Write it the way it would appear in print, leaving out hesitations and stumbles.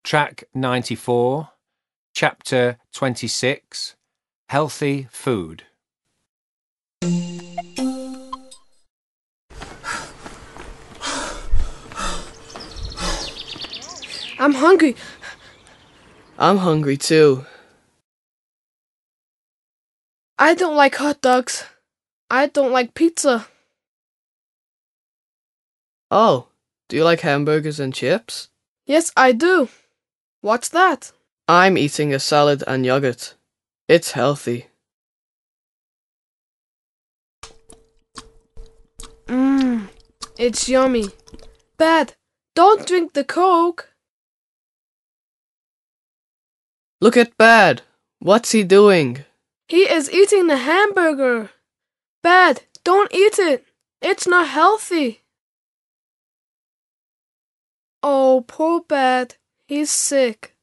Track 94, Chapter 26, Healthy Food. I'm hungry. I'm hungry too. I don't like hot dogs. I don't like pizza. Oh, do you like hamburgers and chips? Yes, I do. What's that? I'm eating a salad and yogurt. It's healthy. It's yummy. Bad. Don't drink the Coke. Look at Bad. What's he doing? He is eating the hamburger. Bad. Don't eat it. It's not healthy. Oh, poor Bad. He's sick.